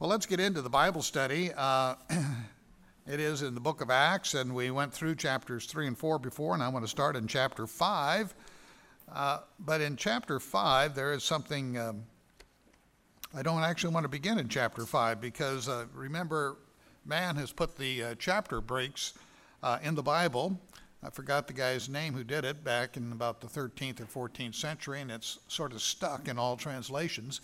Well, let's get into the Bible study. It is in the book of Acts, and we went through chapters 3 and 4 before, and I want to start in chapter 5. But in chapter 5, there is something, I don't actually want to begin in chapter 5 because remember, man has put the chapter breaks in the Bible. I forgot the guy's name who did it back in about the 13th or 14th century, and it's sort of stuck in all translations.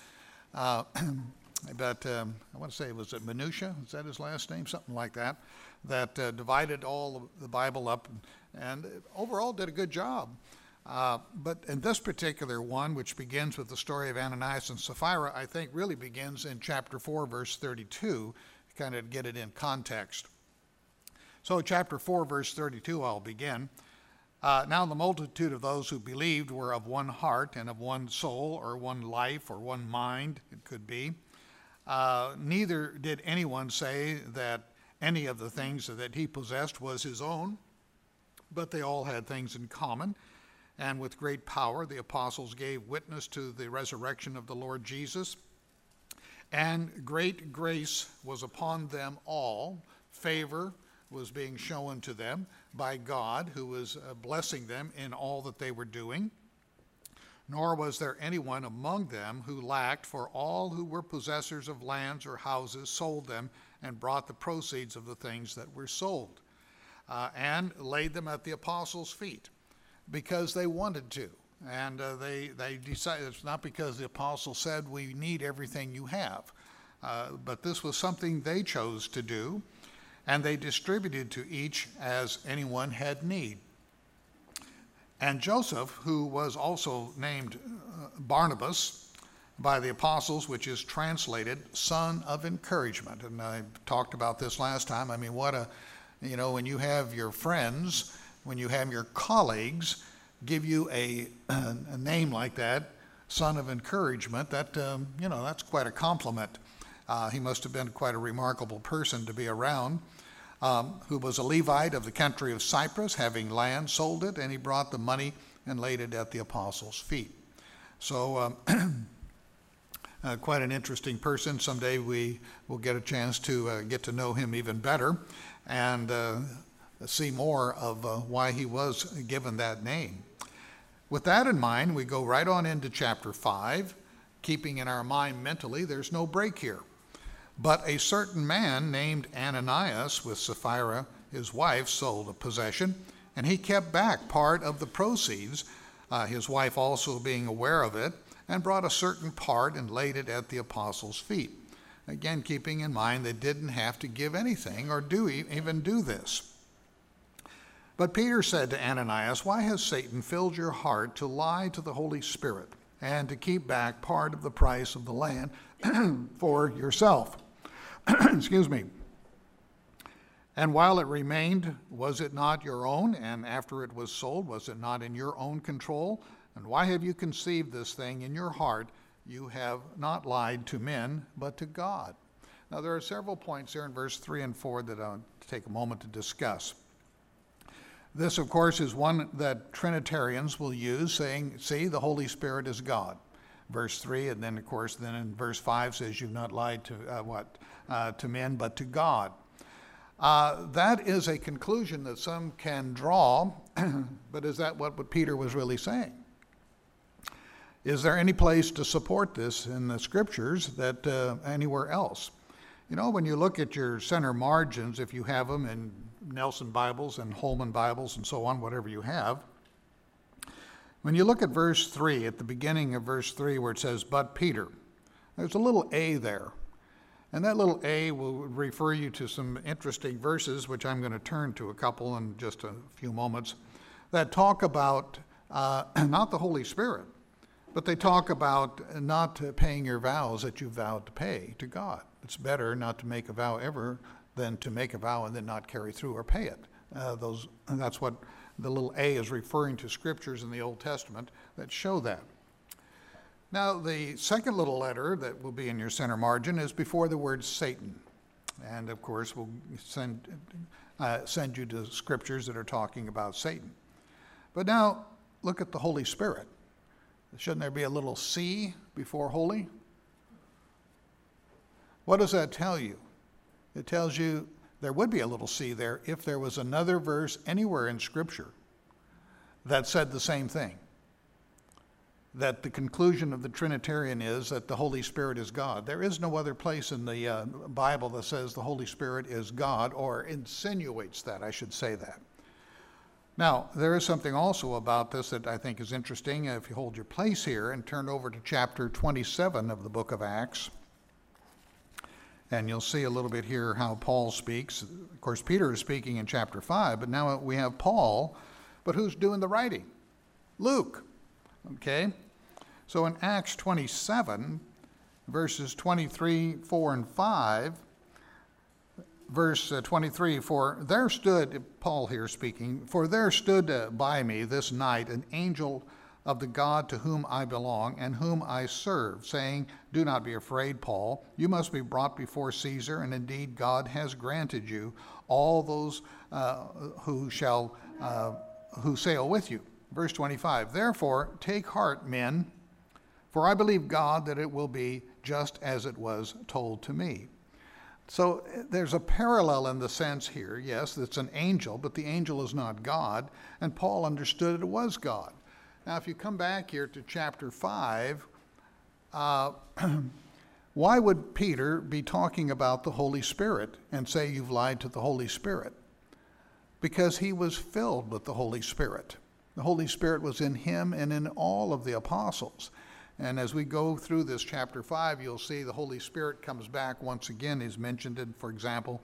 But I want to say, was it Minutia? Is that his last name? Something like that. That divided all of the Bible up and overall did a good job. But in this particular one, which begins with the story of Ananias and Sapphira, I think really begins in chapter 4, verse 32, kind of get it in context. So chapter 4, verse 32, I'll begin. Now the multitude of those who believed were of one heart and of one soul, or one life, or one mind, it could be. Neither did anyone say that any of the things that he possessed was his own, but they all had things in common. And with great power the apostles gave witness to the resurrection of the Lord Jesus. And great grace was upon them all. Favor was being shown to them by God, who was blessing them in all that they were doing. Nor was there anyone among them who lacked, for all who were possessors of lands or houses sold them and brought the proceeds of the things that were sold, and laid them at the apostles' feet, because they wanted to. And they decided, it's not because the apostles said, we need everything you have. But this was something they chose to do, and they distributed to each as anyone had need. And Joseph, who was also named Barnabas by the apostles, which is translated son of encouragement. And I talked about this last time. I mean, when you have your friends, when you have your colleagues give you a name like that, son of encouragement, that, that's quite a compliment. He must have been quite a remarkable person to be around. Who was a Levite of the country of Cyprus, having land, sold it, and he brought the money and laid it at the apostles' feet. So quite an interesting person. Someday we will get a chance to get to know him even better and see more of why he was given that name. With that in mind, we go right on into chapter 5, keeping in our mind mentally, there's no break here. But a certain man named Ananias with Sapphira, his wife, sold a possession, and he kept back part of the proceeds, his wife also being aware of it, and brought a certain part and laid it at the apostles' feet. Again, keeping in mind they didn't have to give anything or even do this. But Peter said to Ananias, why has Satan filled your heart to lie to the Holy Spirit and to keep back part of the price of the land for yourself? Excuse me. And while it remained, was it not your own? And after it was sold, was it not in your own control? And why have you conceived this thing in your heart? You have not lied to men, but to God. Now, there are several points here in verse 3 and 4 that I'll take a moment to discuss. This, of course, is one that Trinitarians will use, saying, see, the Holy Spirit is God. Verse 3, and then, of course, then in verse 5 says, you've not lied to to men, but to God. That is a conclusion that some can draw, but is that what Peter was really saying? Is there any place to support this in the scriptures that anywhere else? You know, when you look at your center margins, if you have them in Nelson Bibles and Holman Bibles and so on, whatever you have, when you look at verse 3, at the beginning of verse 3 where it says, but Peter, there's a little A there. And that little A will refer you to some interesting verses, which I'm going to turn to a couple in just a few moments, that talk about not the Holy Spirit, but they talk about not paying your vows that you vowed to pay to God. It's better not to make a vow ever than to make a vow and then not carry through or pay it. That's what the little A is referring to scriptures in the Old Testament that show that. Now, the second little letter that will be in your center margin is before the word Satan. And, of course, we'll send you to scriptures that are talking about Satan. But now, look at the Holy Spirit. Shouldn't there be a little C before holy? What does that tell you? It tells you there would be a little C there if there was another verse anywhere in Scripture that said the same thing. That the conclusion of the Trinitarian is that the Holy Spirit is God. There is no other place in the Bible that says the Holy Spirit is God, or insinuates that, I should say that. Now, there is something also about this that I think is interesting. If you hold your place here and turn over to chapter 27 of the book of Acts, and you'll see a little bit here how Paul speaks. Of course, Peter is speaking in chapter 5, but now we have Paul. But who's doing the writing? Luke. Okay? So in Acts 27, verses 23, 4, and 5, verse 23, for there stood, Paul here speaking, for there stood by me this night an angel of the God to whom I belong and whom I serve, saying, do not be afraid, Paul. You must be brought before Caesar, and indeed God has granted you all those who sail with you. Verse 25, therefore take heart, men, for I believe God that it will be just as it was told to me. So there's a parallel in the sense here. Yes, it's an angel, but the angel is not God, and Paul understood it was God. Now, if you come back here to chapter 5, why would Peter be talking about the Holy Spirit and say you've lied to the Holy Spirit? Because he was filled with the Holy Spirit. The Holy Spirit was in him and in all of the apostles. And as we go through this chapter 5, you'll see the Holy Spirit comes back once again. He's mentioned it, for example,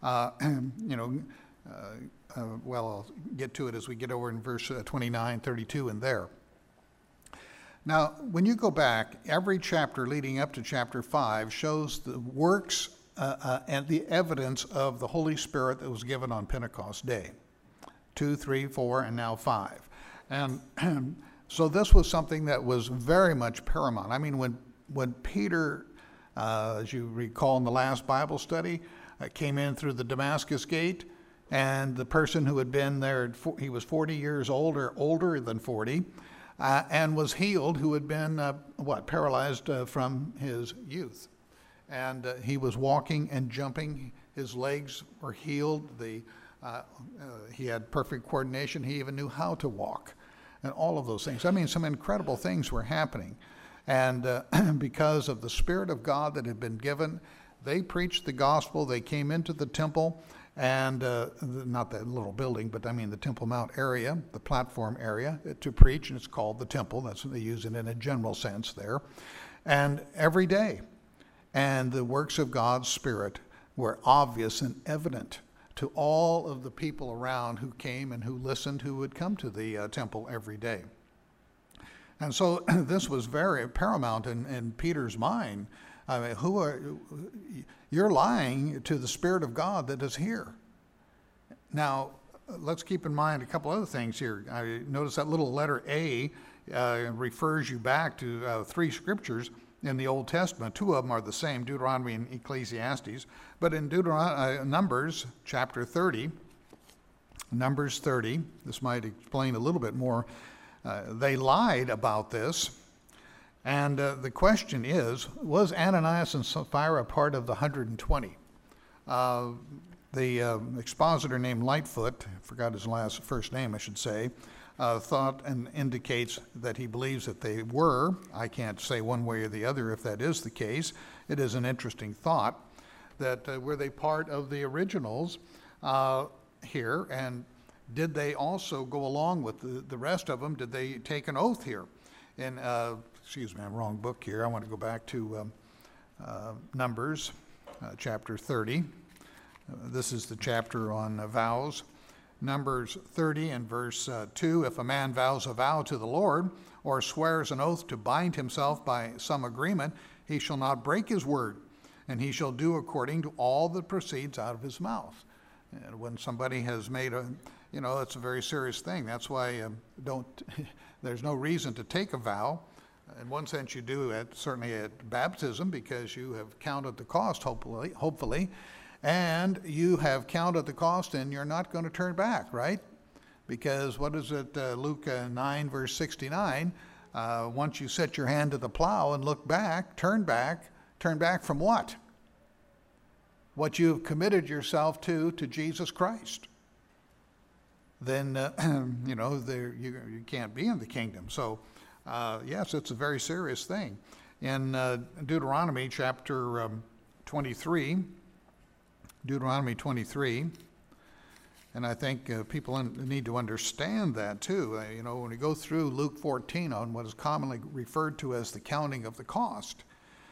well, I'll get to it as we get over in verse 29, 32, and there. Now, when you go back, every chapter leading up to chapter 5 shows the works and the evidence of the Holy Spirit that was given on Pentecost Day. 2, 3, 4, and now 5. And so this was something that was very much paramount. I mean, when Peter, as you recall in the last Bible study, came in through the Damascus gate, and the person who had been there, he was 40 years old or older than 40, and was healed, who had been, paralyzed from his youth. And he was walking and jumping. His legs were healed. He had perfect coordination. He even knew how to walk, and all of those things. I mean, some incredible things were happening. And because of the Spirit of God that had been given, they preached the gospel. They came into the temple, and not that little building, but I mean the Temple Mount area, the platform area, to preach, and it's called the temple. That's what they use it in a general sense there. And every day, and the works of God's Spirit were obvious and evident to all of the people around who came and who listened, who would come to the temple every day. And so this was very paramount in Peter's mind. I mean, you're lying to the Spirit of God that is here. Now, let's keep in mind a couple other things here. I notice that little letter A refers you back to 3 scriptures in the Old Testament. 2 of them are the same, Deuteronomy and Ecclesiastes. But in Numbers chapter 30, Numbers 30, this might explain a little bit more. They lied about this. And the question is, was Ananias and Sapphira part of the 120? The expositor named Lightfoot, I forgot his first name, I should say, thought and indicates that he believes that they were. I can't say one way or the other if that is the case. It is an interesting thought that were they part of the originals here, and did they also go along with the rest of them? Did they take an oath here? In excuse me, I'm wrong book here. I want to go back to Numbers chapter 30. This is the chapter on vows. Numbers 30 and verse 2, if a man vows a vow to the Lord or swears an oath to bind himself by some agreement, he shall not break his word, and he shall do according to all that proceeds out of his mouth. And when somebody has made it's a very serious thing. That's why there's no reason to take a vow. In one sense you do certainly at baptism, because you have counted the cost, hopefully, and you have counted the cost and you're not going to turn back, right? Because what is it, Luke 9 verse 69, once you set your hand to the plow and look back, turn back from what? what you've committed yourself to Jesus Christ, then, you can't be in the kingdom. So, yes, it's a very serious thing. In Deuteronomy chapter 23, and I think people need to understand that too. When we go through Luke 14 on what is commonly referred to as the counting of the cost,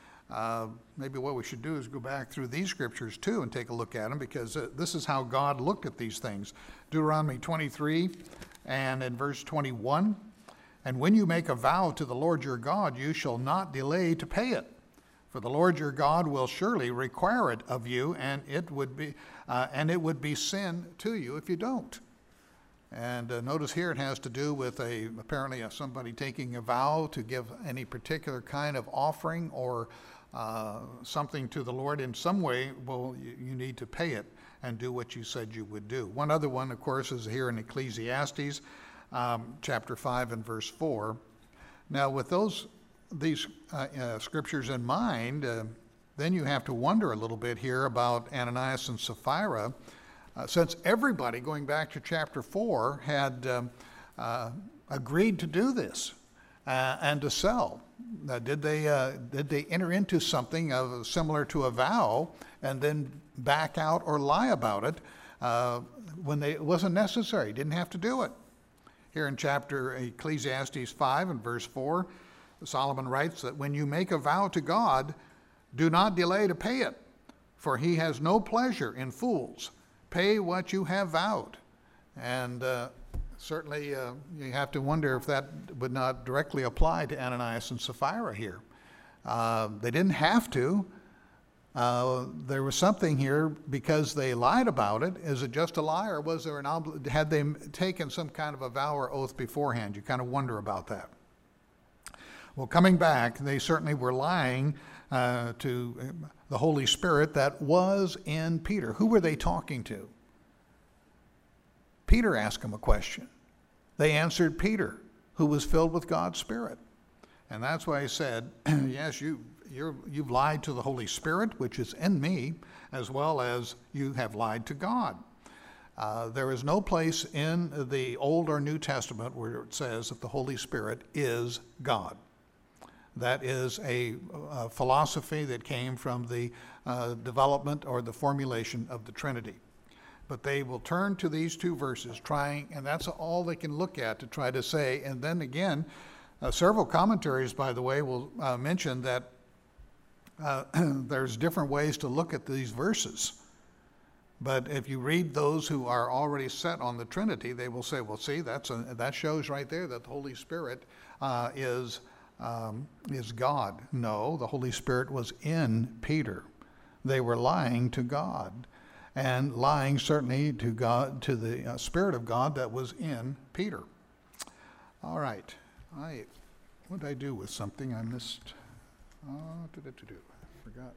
maybe what we should do is go back through these scriptures too and take a look at them, because this is how God looked at these things. Deuteronomy 23 and in verse 21, "And when you make a vow to the Lord your God, you shall not delay to pay it. For the Lord your God will surely require it of you, and it would be sin to you if you don't." And notice here it has to do with apparently somebody taking a vow to give any particular kind of offering or something to the Lord in some way. Well, you need to pay it and do what you said you would do. One other one, of course, is here in Ecclesiastes chapter 5 and verse 4. Now, with these scriptures in mind, then you have to wonder a little bit here about Ananias and Sapphira, since everybody, going back to chapter 4, had agreed to do this and to sell. Did they enter into something similar to a vow and then back out or lie about it when it wasn't necessary? Didn't have to do it. Here in chapter Ecclesiastes 5 and verse 4, Solomon writes that when you make a vow to God, do not delay to pay it, for he has no pleasure in fools. Pay what you have vowed. And certainly you have to wonder if that would not directly apply to Ananias and Sapphira here. They didn't have to. There was something here because they lied about it. Is it just a lie, or was there had they taken some kind of a vow or oath beforehand? You kind of wonder about that. Well, coming back, they certainly were lying to the Holy Spirit that was in Peter. Who were they talking to? Peter asked them a question. They answered Peter, who was filled with God's Spirit. And that's why he said, yes, you've lied to the Holy Spirit, which is in me, as well as you have lied to God. There is no place in the Old or New Testament where it says that the Holy Spirit is God. That is a philosophy that came from the development or the formulation of the Trinity. But they will turn to these two verses and that's all they can look at to try to say. And then again, several commentaries, by the way, will mention that there's different ways to look at these verses. But if you read those who are already set on the Trinity, they will say, well, see, that shows right there that the Holy Spirit is God. No, the Holy Spirit was in Peter. They were lying to God, and lying certainly to God, to the Spirit of God that was in Peter. All right. What did I do with something I missed? I forgot.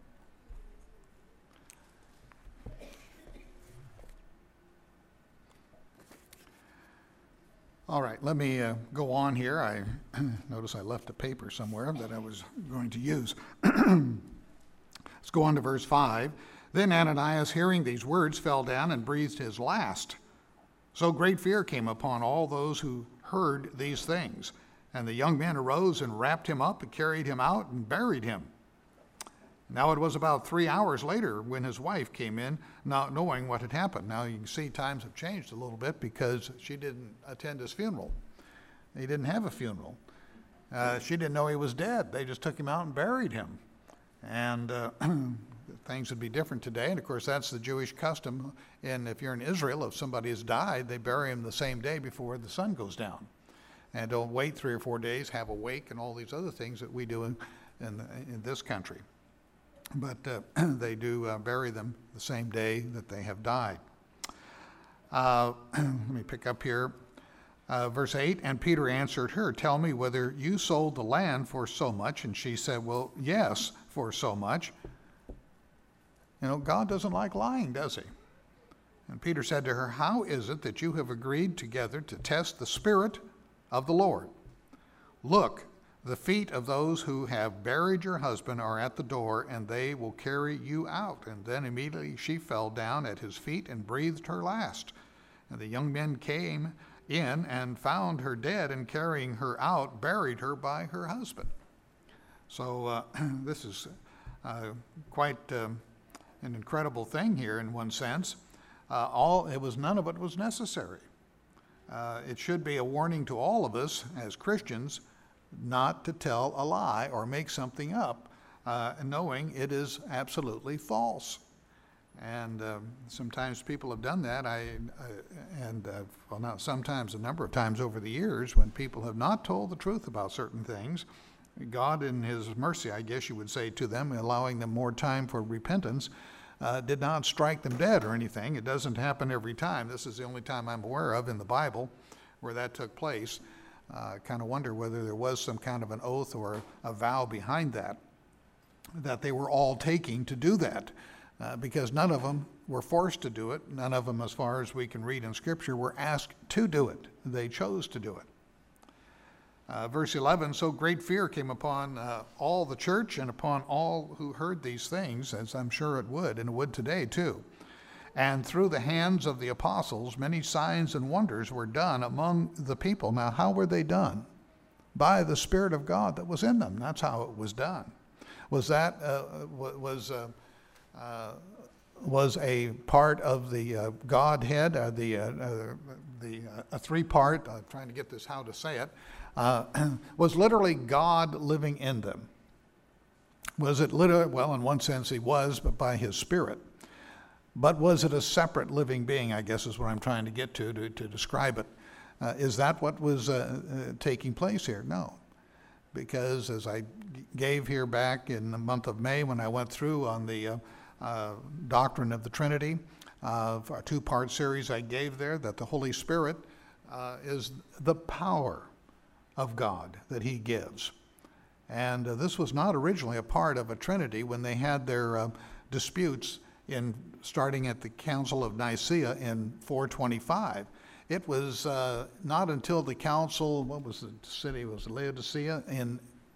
All right, let me go on here. I notice I left a paper somewhere that I was going to use. Let's go on to verse 5. Then Ananias, hearing these words, fell down and breathed his last. So great fear came upon all those who heard these things. And the young men arose and wrapped him up and carried him out and buried him. Now it was about 3 hours later when his wife came in, not knowing what had happened. Now you can see times have changed a little bit because she didn't attend his funeral. He didn't have a funeral. She didn't know he was dead. They just took him out and buried him. And things would be different today. And of course, that's the Jewish custom. And if you're in Israel, if somebody has died, they bury him the same day before the sun goes down. And don't wait 3 or 4 days, have a wake, and all these other things that we do in this country. But they do bury them the same day that they have died. Let me pick up here. Verse 8, and Peter answered her, tell me whether you sold the land for so much. And she said, well, yes, for so much. You know, God doesn't like lying, does he? And Peter said to her, how is it that you have agreed together to test the Spirit of the Lord? Look, The feet of those who have buried your husband are at the door, and they will carry you out." And then immediately she fell down at his feet and breathed her last. And the young men came in and found her dead, and carrying her out, buried her by her husband. So this is quite an incredible thing here in one sense. None of it was necessary. It should be a warning to all of us as Christians not to tell a lie or make something up, knowing it is absolutely false. And sometimes people have done that. Not sometimes, a number of times over the years, when people have not told the truth about certain things, God in his mercy, I guess you would say, to them, allowing them more time for repentance, did not strike them dead or anything. It doesn't happen every time. This is the only time I'm aware of in the Bible where that took place. I kind of wonder whether there was some kind of an oath or a vow behind that they were all taking to do that. Because none of them were forced to do it. None of them, as far as we can read in Scripture, were asked to do it. They chose to do it. Verse 11, "So great fear came upon all the church and upon all who heard these things," as I'm sure it would, and it would today too. "And through the hands of the apostles, many signs and wonders were done among the people." Now, how were they done? By the Spirit of God that was in them. That's how it was done. Was a part of the Godhead, a three-part, I'm trying to get this how to say it, was literally God living in them. Was it literally? Well, in one sense he was, but by his Spirit. But was it a separate living being, I guess is what I'm trying to get to describe it. Is that what was taking place here? No. Because as I gave here back in the month of May when I went through on the doctrine of the Trinity, for a two-part series I gave there, that the Holy Spirit is the power of God that he gives. And this was not originally a part of a Trinity when they had their disputes starting at the Council of Nicaea in 425. It was not until the council, what was the city, was it Laodicea, in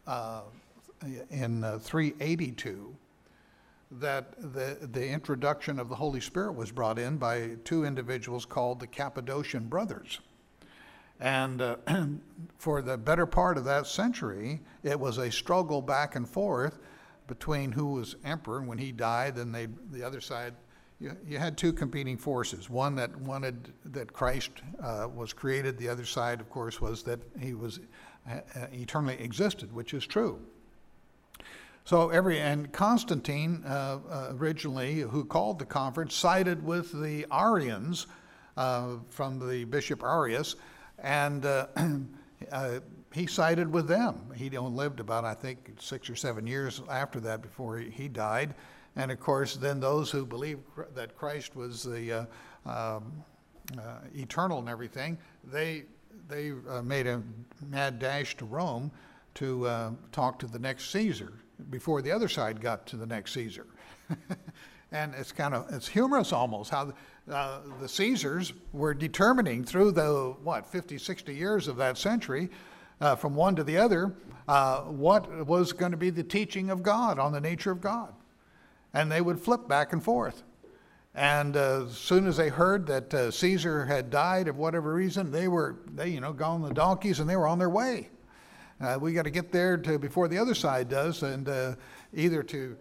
382, that the introduction of the Holy Spirit was brought in by two individuals called the Cappadocian Brothers. And for the better part of that century, it was a struggle back and forth between who was emperor. And when he died, then the other side, you had two competing forces. One that wanted that Christ was created. The other side, of course, was that he was eternally existed, which is true. So and Constantine originally, who called the conference, sided with the Arians from the Bishop Arius, and he sided with them. He only lived about, I think, 6 or 7 years after that before he died. And of course, then those who believed that Christ was the eternal and everything, they made a mad dash to Rome to talk to the next Caesar before the other side got to the next Caesar. And it's humorous almost how the Caesars were determining through the 50, 60 years of that century, from one to the other, what was going to be the teaching of God on the nature of God. And they would flip back and forth. And as soon as they heard that Caesar had died of whatever reason, they got on the donkeys and they were on their way. We got to get there before the other side does, and either to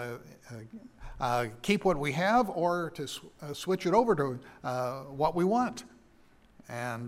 keep what we have or to switch it over to what we want. And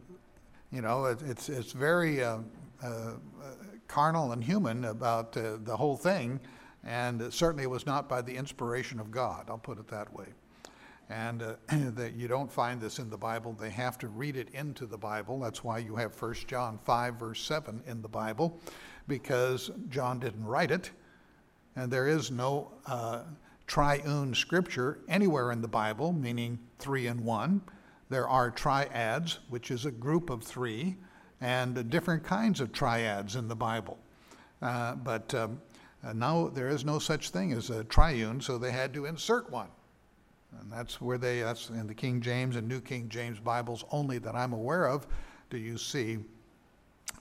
it's very carnal and human about the whole thing. And certainly it was not by the inspiration of God, I'll put it that way. And that you don't find this in the Bible. They have to read it into the Bible. That's why you have 1 John 5, verse 7 in the Bible, because John didn't write it. And there is no triune scripture anywhere in the Bible, meaning 3 in 1. There are triads, which is a group of 3, and different kinds of triads in the Bible. But now there is no such thing as a triune, so they had to insert one. And that's in the King James and New King James Bibles only that I'm aware of do you see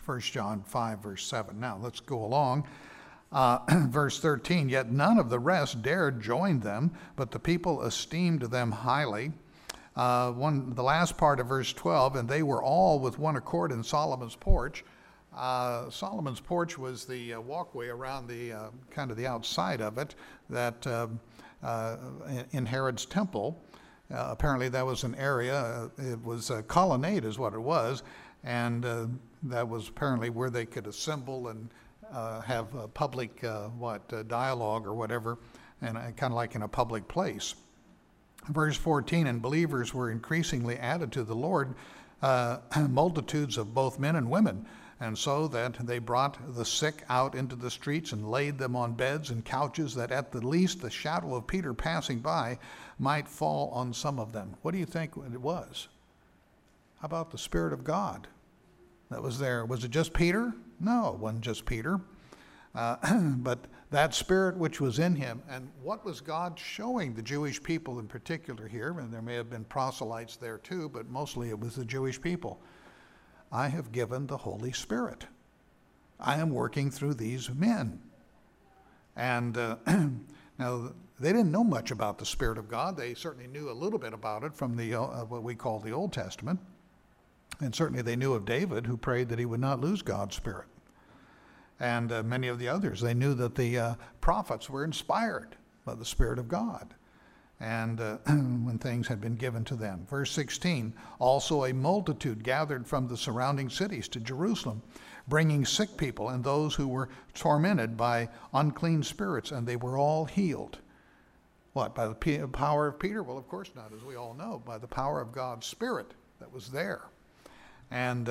1 John 5, verse 7. Now, let's go along. Verse 13, yet none of the rest dared join them, but the people esteemed them highly. The last part of verse 12, and they were all with one accord in Solomon's porch. Solomon's porch was the walkway around the kind of the outside of it that in Herod's temple. Apparently that was an area, it was a colonnade is what it was, and that was apparently where they could assemble and have a public dialogue or whatever, and kind of like in a public place. Verse 14, and believers were increasingly added to the Lord, multitudes of both men and women, and so that they brought the sick out into the streets and laid them on beds and couches, that at the least the shadow of Peter passing by might fall on some of them. What do you think it was? How about the Spirit of God that was there? Was it just Peter? No, it wasn't just Peter. But that Spirit which was in him. And what was God showing the Jewish people in particular here? And there may have been proselytes there too, but mostly it was the Jewish people. I have given the Holy Spirit. I am working through these men. And now, they didn't know much about the Spirit of God. They certainly knew a little bit about it from the what we call the Old Testament. And certainly they knew of David, who prayed that he would not lose God's Spirit. And many of the others, they knew that the prophets were inspired by the Spirit of God, and when things had been given to them. Verse 16, also a multitude gathered from the surrounding cities to Jerusalem, bringing sick people and those who were tormented by unclean spirits, and they were all healed. What, by the power of Peter? Well, of course not, as we all know, by the power of God's Spirit that was there. And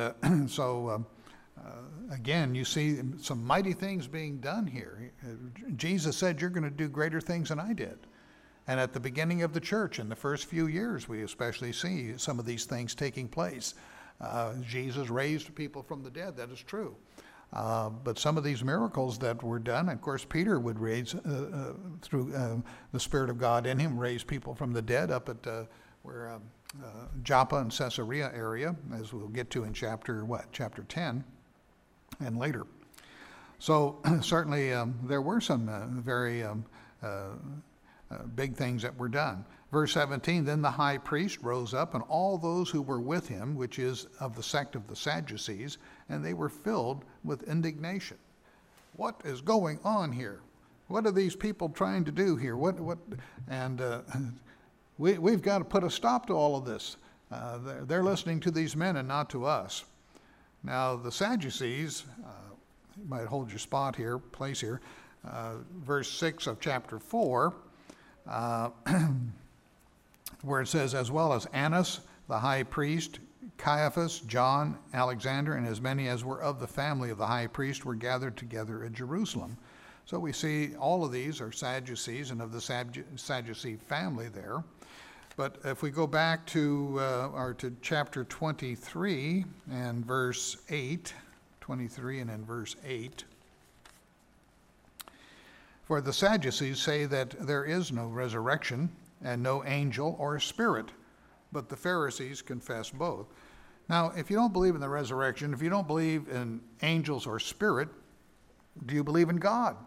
again, you see some mighty things being done here. Jesus said, you're going to do greater things than I did. And at the beginning of the church, in the first few years, we especially see some of these things taking place. Jesus raised people from the dead, that is true. But some of these miracles that were done, of course, Peter would raise, through the Spirit of God in him, raise people from the dead up at Joppa and Caesarea area, as we'll get to in chapter 10 and later. So certainly there were some very big things that were done. Verse 17, then the high priest rose up, and all those who were with him, which is of the sect of the Sadducees, and they were filled with indignation. What is going on here? What are these people trying to do here? We've got to put a stop to all of this. They're listening to these men and not to us. Now, the Sadducees, you might hold your place here, verse 6 of chapter 4, where it says, as well as Annas, the high priest, Caiaphas, John, Alexander, and as many as were of the family of the high priest were gathered together at Jerusalem. So we see all of these are Sadducees and of the Sadducee family there. But if we go back to chapter 23 and verse 8, 23 and in verse 8, for the Sadducees say that there is no resurrection and no angel or spirit, but the Pharisees confess both. Now, if you don't believe in the resurrection, if you don't believe in angels or spirit, do you believe in God?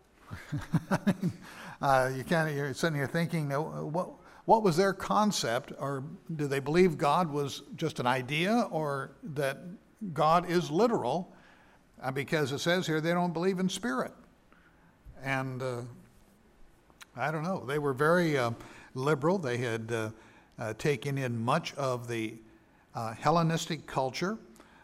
You're sitting here thinking, what was their concept? Or do they believe God was just an idea, or that God is literal? Because it says here they don't believe in spirit. And I don't know. They were very liberal. They had taken in much of the Hellenistic culture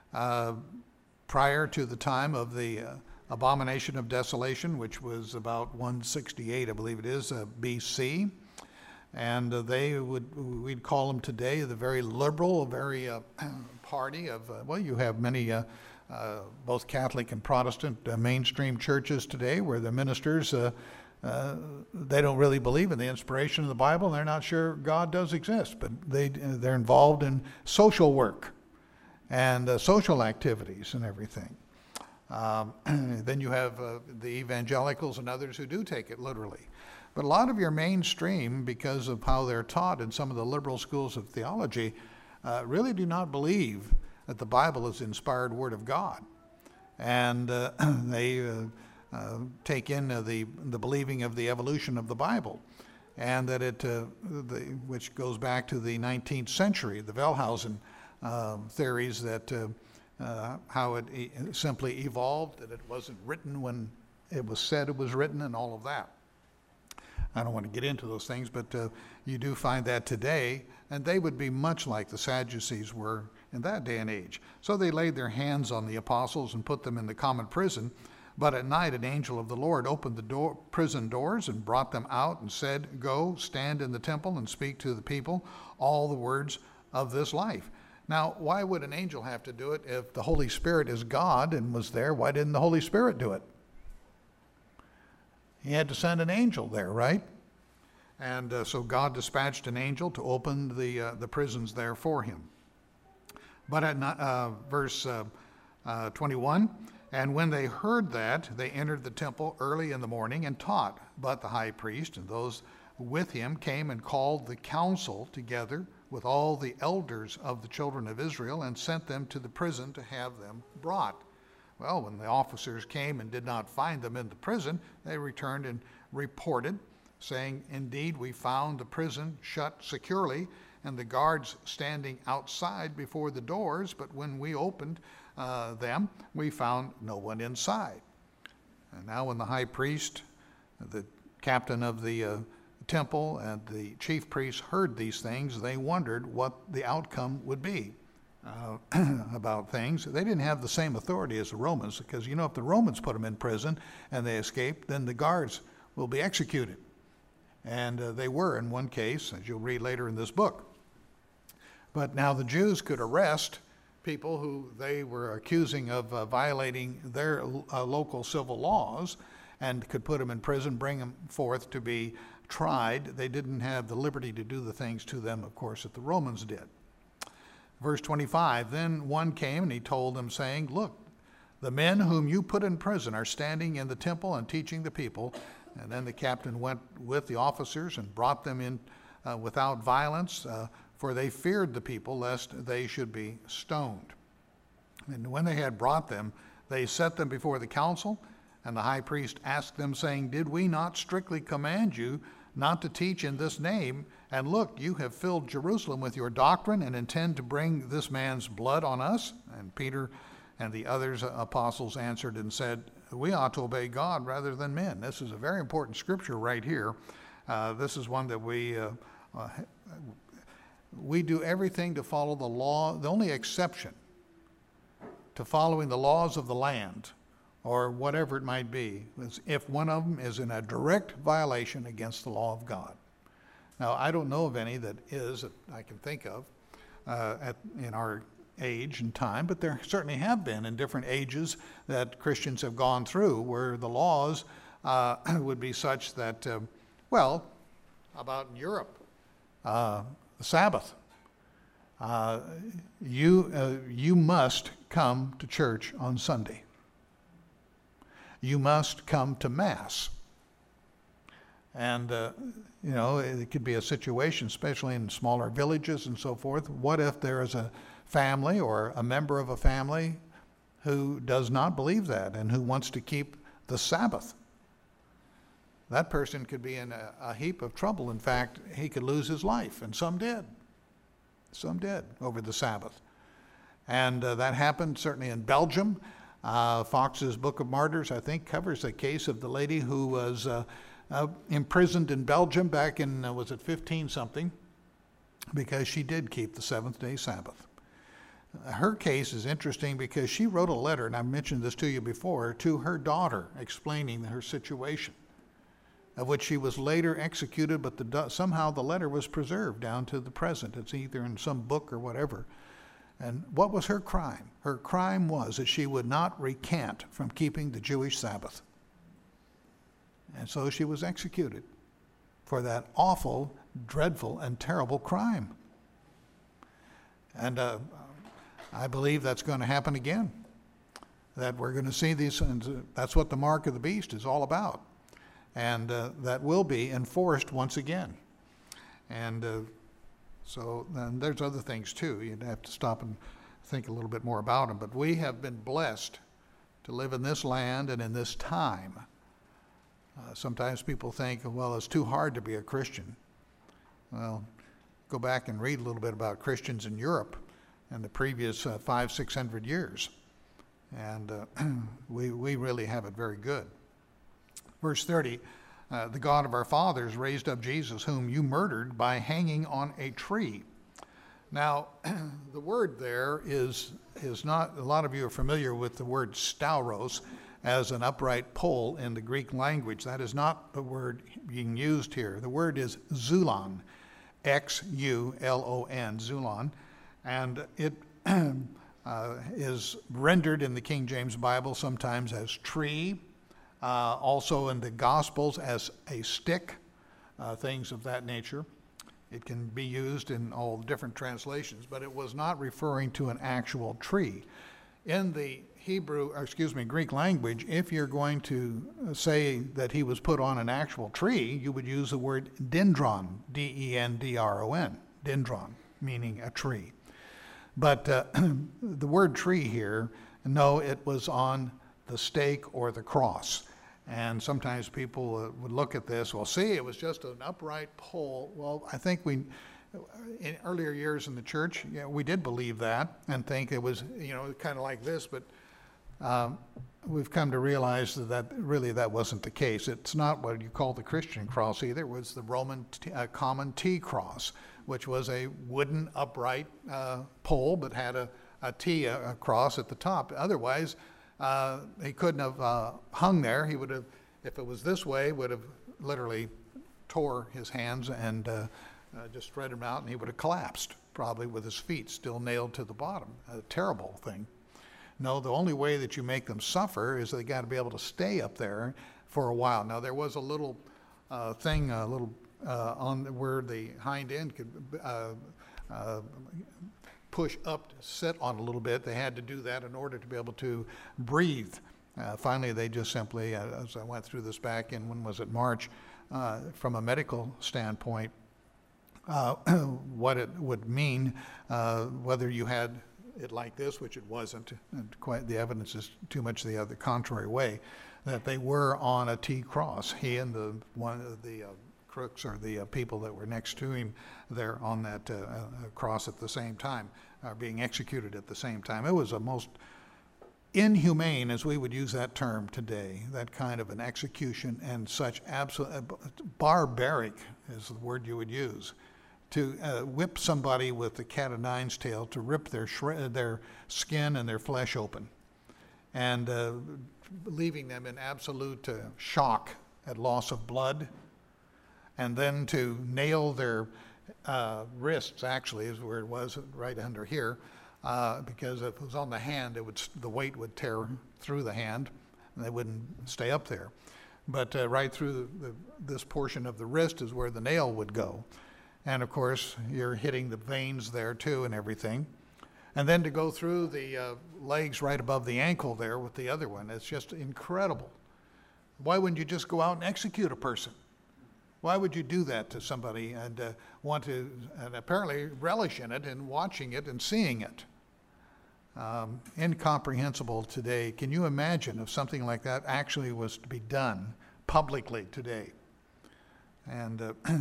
prior to the time of the abomination of desolation, which was about 168, I believe it is, BC. And we'd call them today the very liberal, very party of, you have many both Catholic and Protestant mainstream churches today where the ministers, they don't really believe in the inspiration of the Bible, and they're not sure God does exist, but they're involved in social work and social activities and everything. Then you have the evangelicals and others who do take it literally. But a lot of your mainstream, because of how they're taught in some of the liberal schools of theology, really do not believe that the Bible is the inspired Word of God. and they take in the believing of the evolution of the Bible, and that which goes back to the 19th century, the Wellhausen theories that how it simply evolved, that it wasn't written when it was said it was written, and all of that. I don't want to get into those things, but you do find that today, and they would be much like the Sadducees were in that day and age. So they laid their hands on the apostles and put them in the common prison. But at night an angel of the Lord opened the prison doors and brought them out and said, "Go, stand in the temple and speak to the people all the words of this life." Now, why would an angel have to do it if the Holy Spirit is God and was there? Why didn't the Holy Spirit do it? He had to send an angel there, right? And so God dispatched an angel to open the prisons there for him. But at verse 21, and when they heard that, they entered the temple early in the morning and taught. But the high priest and those with him came and called the council together with all the elders of the children of Israel and sent them to the prison to have them brought. Well, when the officers came and did not find them in the prison, they returned and reported, saying, "Indeed, we found the prison shut securely and the guards standing outside before the doors, but when we opened them, we found no one inside." And now when the high priest, the captain of the temple, and the chief priests heard these things, they wondered what the outcome would be about things. They didn't have the same authority as the Romans, because, if the Romans put them in prison and they escaped, then the guards will be executed. And they were in one case, as you'll read later in this book. But now the Jews could arrest people who they were accusing of violating their local civil laws, and could put them in prison, bring them forth to be tried. They didn't have the liberty to do the things to them, of course, that the Romans did. Verse 25, then one came and he told them, saying, "Look, the men whom you put in prison are standing in the temple and teaching the people." And then the captain went with the officers and brought them in without violence, for they feared the people, lest they should be stoned. And when they had brought them, they set them before the council, and the high priest asked them, saying, "Did we not strictly command you not to teach in this name? And look, you have filled Jerusalem with your doctrine and intend to bring this man's blood on us?" And Peter and the others apostles answered and said, "We ought to obey God rather than men." This is a very important scripture right here. This is one that we do everything to follow the law. The only exception to following the laws of the land, or whatever it might be, is if one of them is in a direct violation against the law of God. Now, I don't know of any that I can think of in our age and time, but there certainly have been in different ages that Christians have gone through where the laws would be such that, how about in Europe, the Sabbath. You must come to church on Sunday. You must come to Mass. And, it could be a situation, especially in smaller villages and so forth. What if there is a family or a member of a family who does not believe that and who wants to keep the Sabbath? That person could be in a heap of trouble. In fact, he could lose his life, and some did. Some did over the Sabbath. And that happened certainly in Belgium. Fox's Book of Martyrs, I think, covers the case of the lady who was imprisoned in Belgium back in, 15-something, because she did keep the seventh-day Sabbath. Her case is interesting because she wrote a letter, and I mentioned this to you before, to her daughter explaining her situation, of which she was later executed, but somehow the letter was preserved down to the present. It's either in some book or whatever. And what was her crime? Her crime was that she would not recant from keeping the Jewish Sabbath. And so she was executed for that awful, dreadful, and terrible crime. And I believe that's going to happen again, that we're going to see these, and that's what the mark of the beast is all about. And that will be enforced once again. And so then there's other things too. You'd have to stop and think a little bit more about them. But we have been blessed to live in this land and in this time. Sometimes people think, well, it's too hard to be a Christian. Well, go back and read a little bit about Christians in Europe in the previous 500-600 years. And we really have it very good. Verse 30, the God of our fathers raised up Jesus, whom you murdered by hanging on a tree. Now, the word there is not, a lot of you are familiar with the word stauros as an upright pole in the Greek language. That is not the word being used here. The word is xulon, X-U-L-O-N, xulon, and it is rendered in the King James Bible sometimes as tree, also in the Gospels as a stick, things of that nature. It can be used in all different translations, but it was not referring to an actual tree. In the Greek language, if you're going to say that he was put on an actual tree, you would use the word dendron, D-E-N-D-R-O-N, dendron, meaning a tree. But the word tree here, no, it was on the stake or the cross. And sometimes people would look at this, well, see, it was just an upright pole. Well, I think in earlier years in the church, we did believe that and think it was, kind of like this, but we've come to realize that really that wasn't the case. It's not what you call the Christian cross either. It was the Roman common T cross, which was a wooden upright pole, but had a T across at the top. Otherwise, he couldn't have hung there. He would have, if it was this way, would have literally tore his hands and just spread them out, and he would have collapsed, probably with his feet still nailed to the bottom. A terrible thing. No, the only way that you make them suffer is they got to be able to stay up there for a while. Now, there was a little thing, on where the hind end could push up to sit on a little bit. They had to do that in order to be able to breathe. Finally, they just simply, as I went through this back in, when was it, March, from a medical standpoint, what it would mean, whether you had it like this, which it wasn't, and quite the evidence is too much the other contrary way, that they were on a T cross. He and one of the crooks or the people that were next to him there on that cross at the same time, being executed at the same time. It was a most inhumane, as we would use that term today, that kind of an execution, and such absolute barbaric is the word you would use, to whip somebody with the cat o' nine's tail, to rip their skin and their flesh open, and leaving them in absolute shock at loss of blood, and then to nail their wrists, actually, is where it was, right under here, because if it was on the hand, the weight would tear through the hand, and they wouldn't stay up there. But right through this portion of the wrist is where the nail would go. And of course, you're hitting the veins there too and everything. And then to go through the legs right above the ankle there with the other one, it's just incredible. Why wouldn't you just go out and execute a person? Why would you do that to somebody and want to, and apparently relish in it and watching it and seeing it? Incomprehensible today. Can you imagine if something like that actually was to be done publicly today? And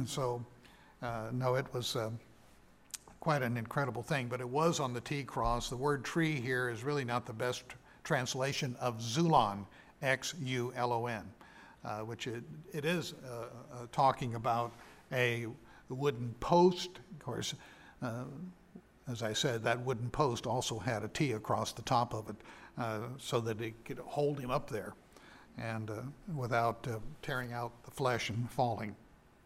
no, it was quite an incredible thing, but it was on the T cross. The word tree here is really not the best translation of xulon, X-U-L-O-N. Which it is talking about a wooden post. Of course, as I said, that wooden post also had a T across the top of it so that it could hold him up there and without tearing out the flesh and falling.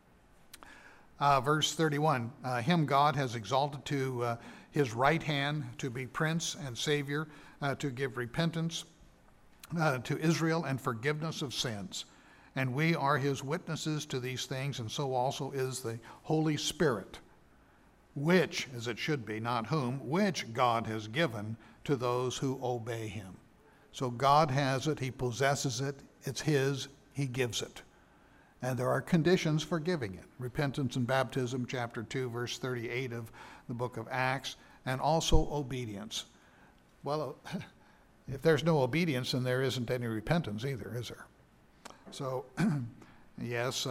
Verse 31, him God has exalted to his right hand to be prince and savior, to give repentance to Israel and forgiveness of sins. And we are his witnesses to these things, and so also is the Holy Spirit, which, as it should be, not whom, which God has given to those who obey him. So God has it, he possesses it, it's his, he gives it. And there are conditions for giving it. Repentance and baptism, chapter 2, verse 38 of the book of Acts, and also obedience. Well, if there's no obedience, then there isn't any repentance either, is there? So, yes,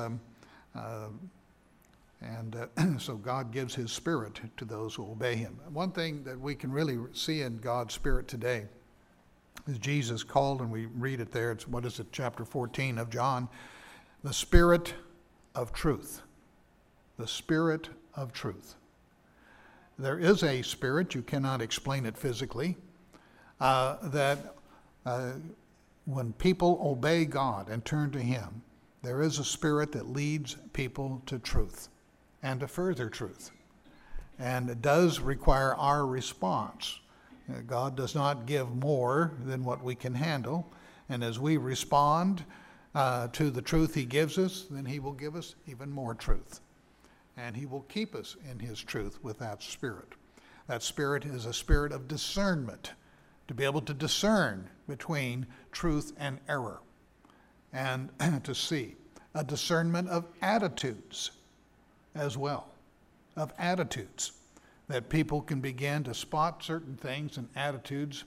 so God gives his Spirit to those who obey him. One thing that we can really see in God's Spirit today is Jesus called, and we read it there, chapter 14 of John, the Spirit of truth. The Spirit of truth. There is a spirit, you cannot explain it physically, that when people obey God and turn to him, there is a spirit that leads people to truth and to further truth. And it does require our response. God does not give more than what we can handle. And as we respond to the truth he gives us, then he will give us even more truth. And he will keep us in his truth with that spirit. That spirit is a spirit of discernment, to be able to discern between truth and error, and to see a discernment of attitudes as well, of attitudes, that people can begin to spot certain things and attitudes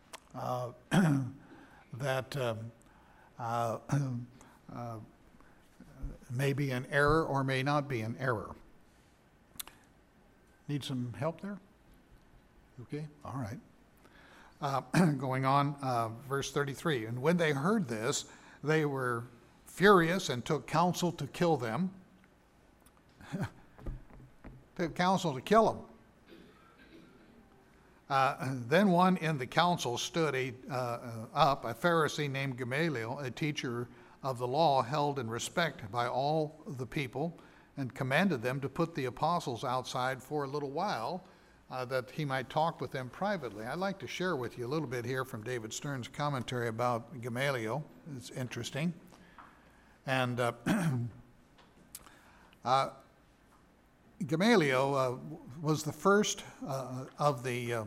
that may be an error or may not be an error. Need some help there? Okay, all right. Going on, verse 33. And when they heard this, they were furious and took counsel to kill them. Took counsel to kill them. Then one in the council stood up, a Pharisee named Gamaliel, a teacher of the law held in respect by all the people, and commanded them to put the apostles outside for a little while, that he might talk with them privately. I'd like to share with you a little bit here from David Stern's commentary about Gamaliel. It's interesting. And Gamaliel was the first of the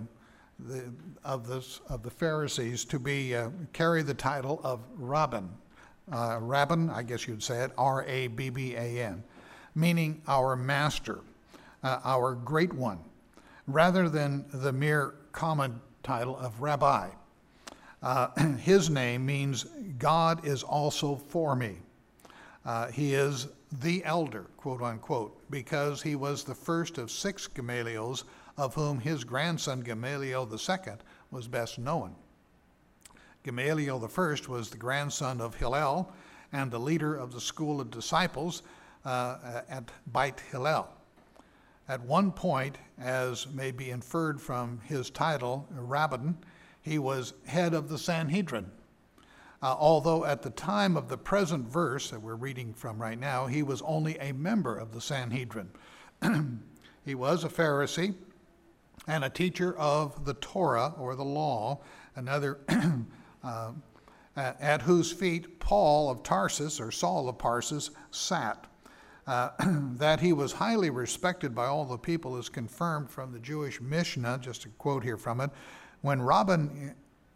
Pharisees to carry the title of Rabban. Rabban, I guess you'd say it, R-A-B-B-A-N, meaning our master, our great one, rather than the mere common title of rabbi. His name means God is also for me. He is the elder, quote unquote, because he was the first of 6 Gamaliels, of whom his grandson Gamaliel II was best known. Gamaliel I was the grandson of Hillel and the leader of the school of disciples at Beit Hillel. At one point, as may be inferred from his title, Rabban, he was head of the Sanhedrin. Although at the time of the present verse that we're reading from right now, he was only a member of the Sanhedrin. He was a Pharisee and a teacher of the Torah, or the law, another at whose feet Paul of Tarsus, or Saul of Tarsus, sat. That he was highly respected by all the people is confirmed from the Jewish Mishnah, just a quote here from it. When Rabban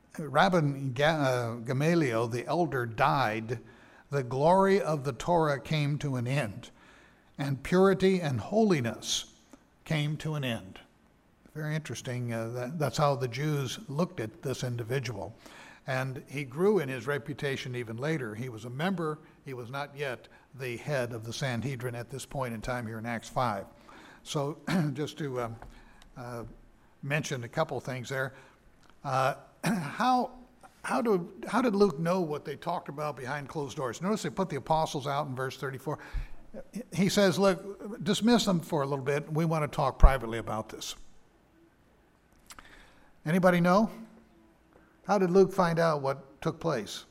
Gamaliel, the elder, died, the glory of the Torah came to an end, and purity and holiness came to an end. Very interesting. That's how the Jews looked at this individual. And he grew in his reputation even later. He was a member. He was not yet the head of the Sanhedrin at this point in time here in Acts 5. So just to mention a couple things there. How did Luke know what they talked about behind closed doors? Notice they put the apostles out in verse 34. He says, look, dismiss them for a little bit. We want to talk privately about this. Anybody know? How did Luke find out what took place?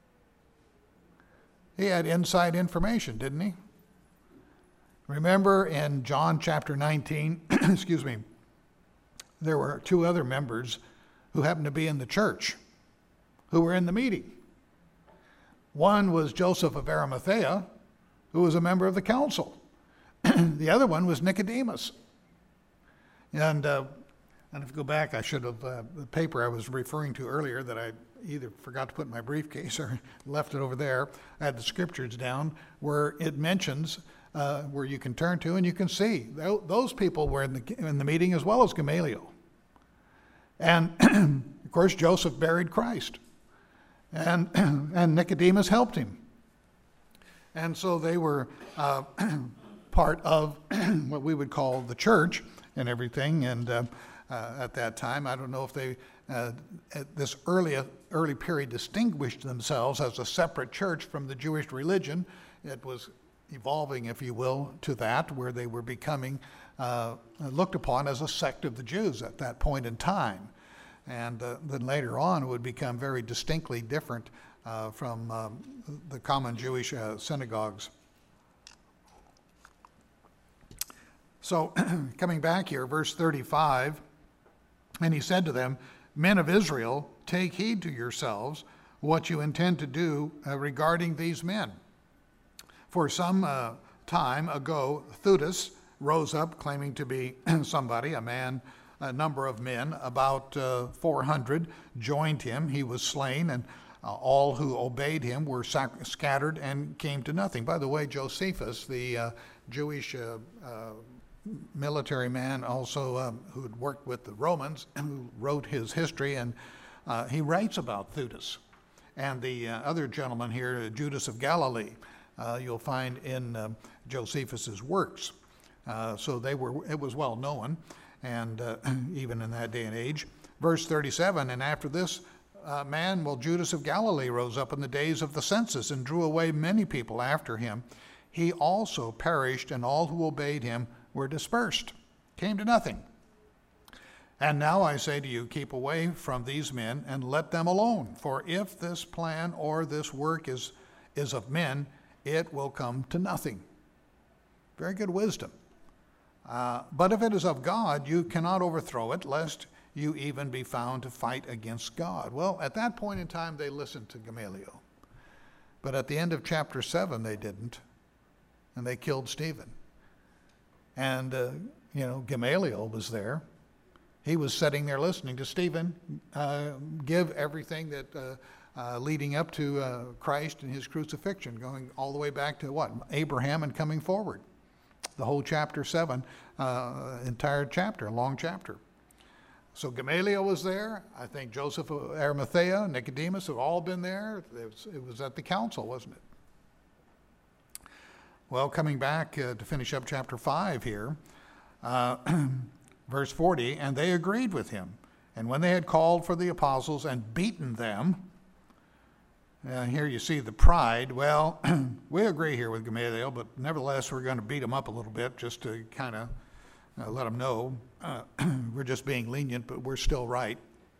He had inside information, didn't he? Remember in John chapter 19, excuse me, there were 2 other members who happened to be in the church, who were in the meeting. One was Joseph of Arimathea, who was a member of the council. The other one was Nicodemus. And if you go back, I should have, the paper I was referring to earlier that I either forgot to put in my briefcase or left it over there, I had the scriptures down where it mentions, where you can turn to and you can see. Those people were in the meeting as well as Gamaliel. And Of course, Joseph buried Christ, and Nicodemus helped him. And so they were part of what we would call the church and everything. And at that time, I don't know if they, at this early period, distinguished themselves as a separate church from the Jewish religion. It was evolving, if you will, to that, where they were becoming looked upon as a sect of the Jews at that point in time. And then later on, it would become very distinctly different from the common Jewish synagogues. So coming back here, verse 35, and he said to them, "Men of Israel, take heed to yourselves what you intend to do regarding these men. For some time ago, Theudas rose up claiming to be somebody, a number of men, about 400, joined him. He was slain, and all who obeyed him were scattered and came to nothing." By the way, Josephus, the Jewish military man, also who had worked with the Romans, who wrote his history, and he writes about Theudas. And the other gentleman here, Judas of Galilee, you'll find in Josephus's works. So it was well known, and even in that day and age. Verse 37, "And after this man, Judas of Galilee rose up in the days of the census and drew away many people after him. He also perished, and all who obeyed him were dispersed, came to nothing. And now I say to you, keep away from these men and let them alone. For if this plan or this work is of men, it will come to nothing." Very good wisdom. "But if it is of God, you cannot overthrow it, lest you even be found to fight against God." Well, at that point in time, they listened to Gamaliel. But at the end of chapter 7, they didn't. And they killed Stephen. And, Gamaliel was there. He was sitting there listening to Stephen give everything that leading up to Christ and his crucifixion, going all the way back to what? Abraham and coming forward. The whole chapter 7, entire chapter, long chapter. So Gamaliel was there. I think Joseph of Arimathea, Nicodemus have all been there. It was at the council, wasn't it? Well, coming back to finish up chapter 5 here, verse 40, "And they agreed with him. And when they had called for the apostles and beaten them," here you see the pride. Well, we agree here with Gamaliel, but nevertheless we're going to beat them up a little bit just to kind of let them know we're just being lenient, but we're still right.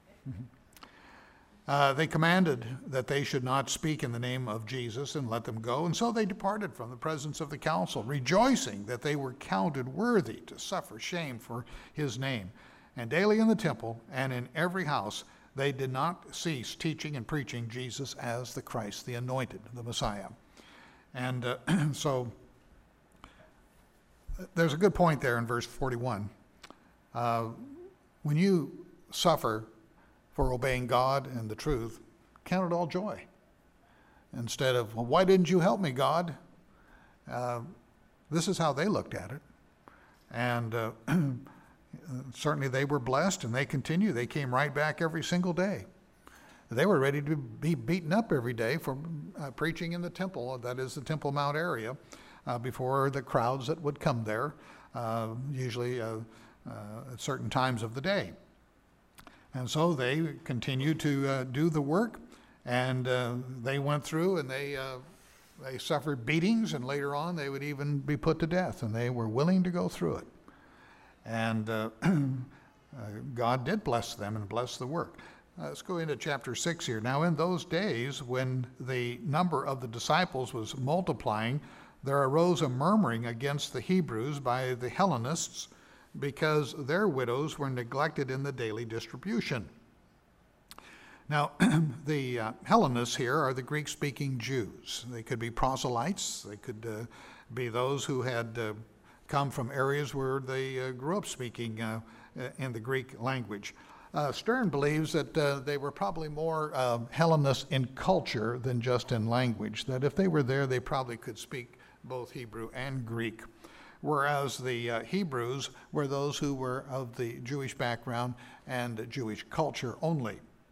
They commanded that they should not speak in the name of Jesus and let them go. And so they departed from the presence of the council, rejoicing that they were counted worthy to suffer shame for his name. And daily in the temple and in every house they did not cease teaching and preaching Jesus as the Christ, the anointed, the Messiah. And so there's a good point there in verse 41. When you suffer for obeying God and the truth, count it all joy. Instead of, "Well, why didn't you help me, God?" This is how they looked at it. And certainly they were blessed, and they continue. They came right back every single day. They were ready to be beaten up every day for preaching in the temple, that is the Temple Mount area, before the crowds that would come there, usually at certain times of the day. And so they continued to do the work, and they went through, and they suffered beatings, and later on they would even be put to death, and they were willing to go through it. And God did bless them and bless the work. Let's go into chapter 6 here. "Now in those days, when the number of the disciples was multiplying, there arose a murmuring against the Hebrews by the Hellenists, because their widows were neglected in the daily distribution." Now, the Hellenists here are the Greek-speaking Jews. They could be proselytes. They could be those who had come from areas where they grew up speaking in the Greek language. Stern believes that they were probably more Hellenists in culture than just in language, that if they were there, they probably could speak both Hebrew and Greek. Whereas the Hebrews were those who were of the Jewish background and Jewish culture only.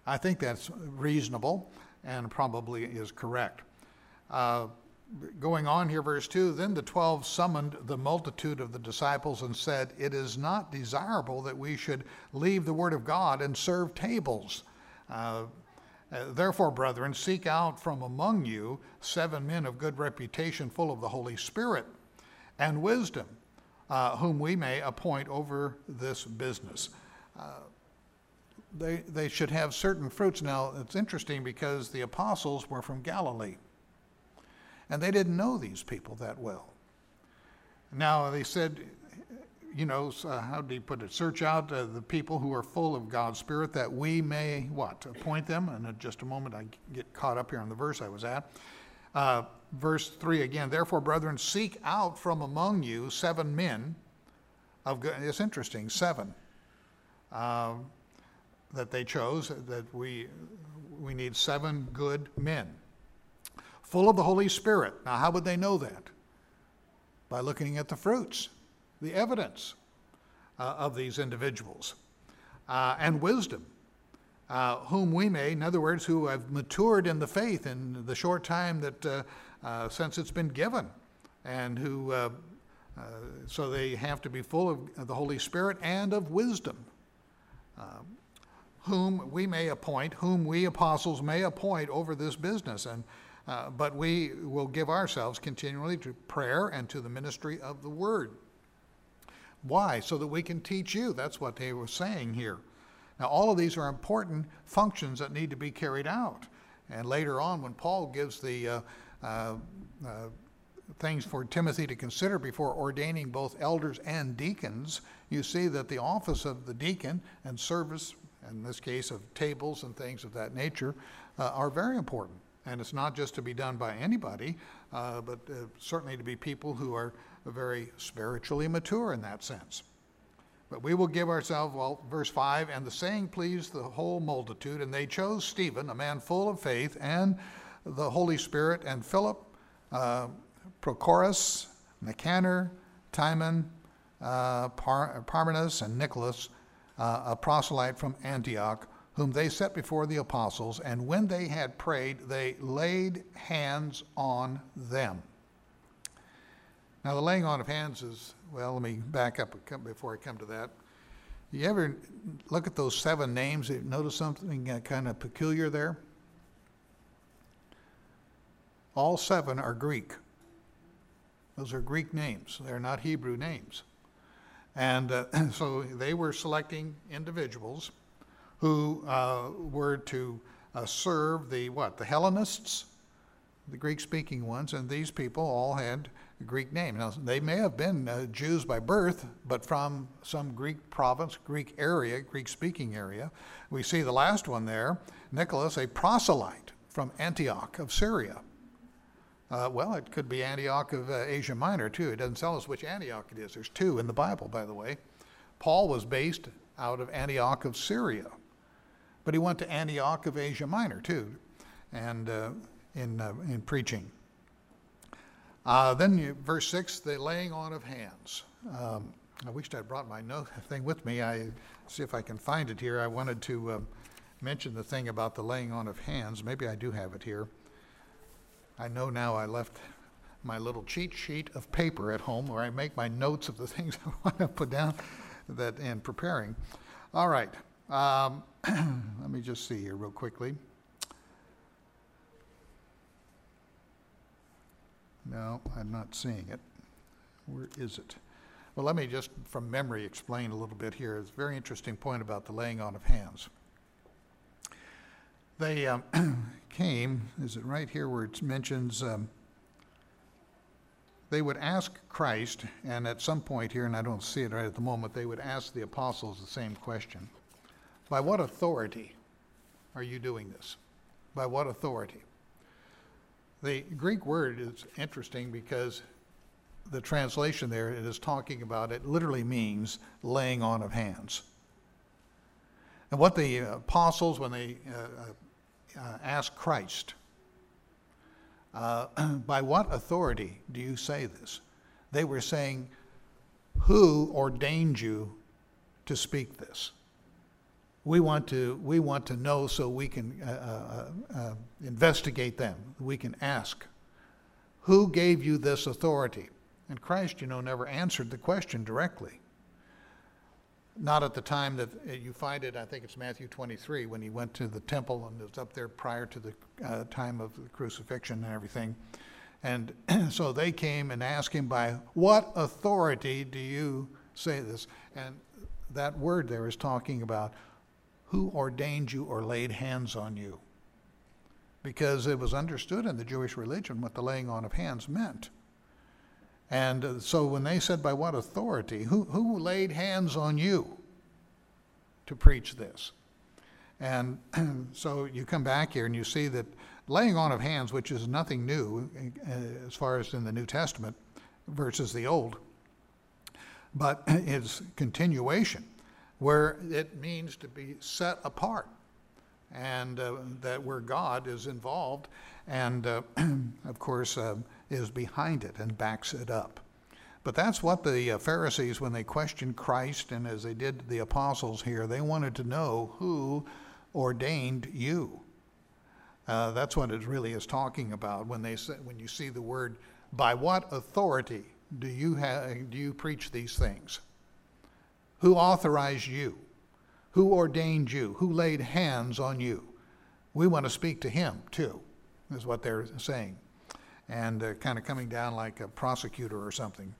I think that's reasonable and probably is correct. Going on here, verse 2, then the 12 summoned the multitude of the disciples and said, it is not desirable that we should leave the word of God and serve tables. Therefore, brethren, seek out from among you 7 men of good reputation, full of the Holy Spirit and wisdom, whom we may appoint over this business. They should have certain fruits. Now, it's interesting because the apostles were from Galilee, and they didn't know these people that well. Now, they said, how do you put it? Search out the people who are full of God's Spirit that we may, what? Appoint them. And in just a moment, I get caught up here on the verse I was at. Verse 3 again, therefore, brethren, seek out from among you 7 men of good. It's interesting, 7 that they chose, that we need 7 good men, full of the Holy Spirit. Now, how would they know that? By looking at the fruits, the evidence of these individuals, and wisdom, whom we may, in other words, who have matured in the faith in the short time that since it's been given, and who, so they have to be full of the Holy Spirit and of wisdom, whom we may appoint, whom we apostles may appoint over this business. And but we will give ourselves continually to prayer and to the ministry of the word. Why? So that we can teach you. That's what they were saying here. Now, all of these are important functions that need to be carried out. And later on, when Paul gives the things for Timothy to consider before ordaining both elders and deacons, you see that the office of the deacon and service, in this case of tables and things of that nature, are very important. And it's not just to be done by anybody, but certainly to be people who are very spiritually mature in that sense. But we will give ourselves, well, verse 5, and the saying pleased the whole multitude, and they chose Stephen, a man full of faith and the Holy Spirit, and Philip, Prochorus, Nicanor, Timon, Parmenas, and Nicholas, a proselyte from Antioch, whom they set before the apostles, and when they had prayed, they laid hands on them. Now, the laying on of hands is, well, let me back up before I come to that. You ever look at those 7 names? You notice something kind of peculiar there? All 7 are Greek. Those are Greek names. They're not Hebrew names. And so they were selecting individuals who were to serve the Hellenists, the Greek-speaking ones, and these people all had a Greek name. Now, they may have been Jews by birth, but from some Greek province, Greek area, Greek-speaking area. We see the last one there, Nicholas, a proselyte from Antioch of Syria. Well, it could be Antioch of Asia Minor, too. It doesn't tell us which Antioch it is. There's 2 in the Bible, by the way. Paul was based out of Antioch of Syria, but he went to Antioch of Asia Minor, too, and in preaching. Then verse 6, the laying on of hands. I wished I'd brought my note thing with me. I see if I can find it here. I wanted to mention the thing about the laying on of hands. Maybe I do have it here. I know now I left my little cheat sheet of paper at home where I make my notes of the things I want to put down that in preparing. All right. Let me just see here real quickly. No, I'm not seeing it. Where is it? Well, let me just, from memory, explain a little bit here. It's a very interesting point about the laying on of hands. They came, is it right here where it mentions, they would ask Christ, and at some point here, and I don't see it right at the moment, they would ask the apostles the same question. By what authority are you doing this? By what authority? The Greek word is interesting because the translation there, it is talking about, it literally means laying on of hands. And what the apostles, when they asked Christ, by what authority do you say this? They were saying, who ordained you to speak this? We want to know so we can investigate them. We can ask, who gave you this authority? And Christ, never answered the question directly. Not at the time that you find it, I think it's Matthew 23, when he went to the temple and was up there prior to the time of the crucifixion and everything. And so they came and asked him, by what authority do you say this? And that word there is talking about who ordained you or laid hands on you. Because it was understood in the Jewish religion what the laying on of hands meant. And so when they said, by what authority, who laid hands on you to preach this? And so you come back here and you see that laying on of hands, which is nothing new as far as in the New Testament versus the Old, but it's continuation, where it means to be set apart, and that where God is involved and, of course, is behind it and backs it up. But that's what the Pharisees, when they questioned Christ, and as they did the apostles here, they wanted to know who ordained you. That's what it really is talking about when you see the word, by what authority do you preach these things? Who authorized you? Who ordained you? Who laid hands on you? We want to speak to him too, is what they're saying. And kind of coming down like a prosecutor or something.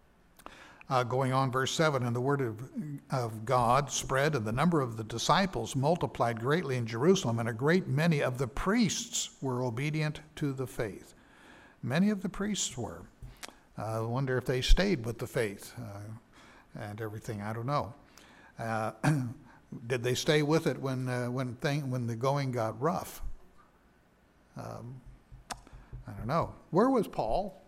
Going on, verse 7, and the word of God spread, and the number of the disciples multiplied greatly in Jerusalem, and a great many of the priests were obedient to the faith. Many of the priests were. I wonder if they stayed with the faith and everything. I don't know. Did they stay with it when the going got rough? I don't know. Where was Paul?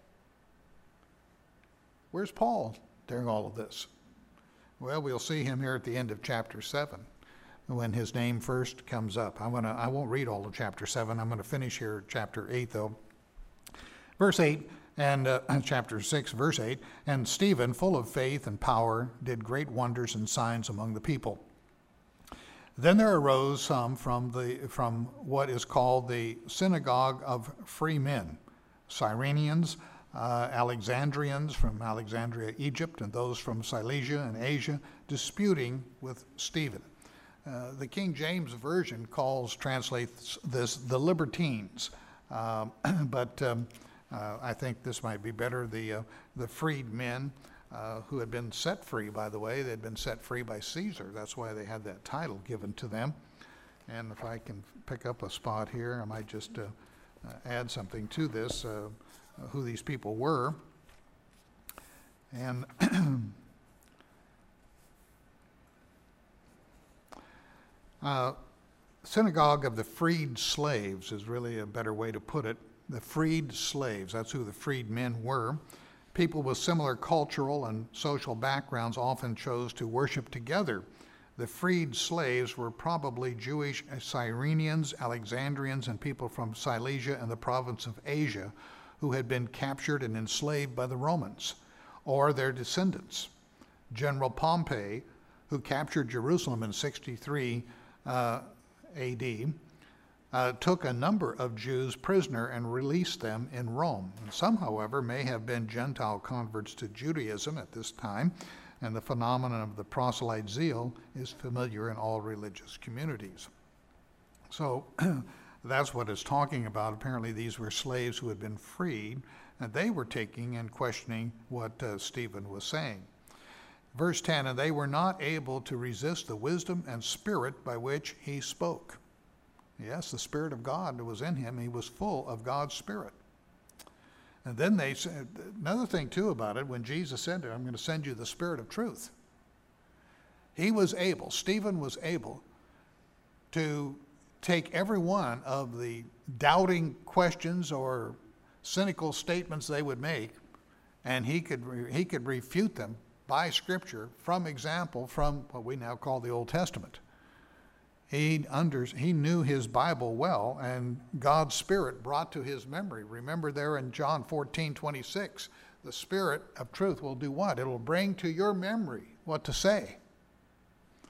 Where's Paul during all of this? Well, we'll see him here at the end of chapter 7 when his name first comes up. I won't read all of chapter 7. I'm going to finish here at chapter 8, though. Verse 8, and chapter 6, verse 8, and Stephen, full of faith and power, did great wonders and signs among the people. Then there arose some from what is called the synagogue of free men, Cyrenians, Alexandrians from Alexandria, Egypt, and those from Cilicia and Asia, disputing with Stephen. The King James Version translates this the libertines, but I think this might be better, the freed men who had been set free, by the way. They had been set free by Caesar. That's why they had that title given to them. And if I can pick up a spot here, I might just add something to this, who these people were. And synagogue of the freed slaves is really a better way to put it. The freed slaves, that's who the freed men were. People with similar cultural and social backgrounds often chose to worship together. The freed slaves were probably Jewish Cyrenians, Alexandrians, and people from Cilicia and the province of Asia who had been captured and enslaved by the Romans, or their descendants. General Pompey, who captured Jerusalem in 63 AD, took a number of Jews prisoner and released them in Rome. And some, however, may have been Gentile converts to Judaism at this time, and the phenomenon of the proselyte zeal is familiar in all religious communities. So that's what it's talking about. Apparently these were slaves who had been freed, and they were taking and questioning what Stephen was saying. Verse 10, and they were not able to resist the wisdom and spirit by which he spoke. Yes, the Spirit of God was in him. He was full of God's Spirit. And then they said, another thing too about it, when Jesus said to him, I'm going to send you the Spirit of truth. Stephen was able to take every one of the doubting questions or cynical statements they would make, and he could refute them by Scripture from example from what we now call the Old Testament. He knew his Bible well, and God's Spirit brought to his memory. Remember there in John 14:26, the Spirit of truth will do what? It will bring to your memory what to say.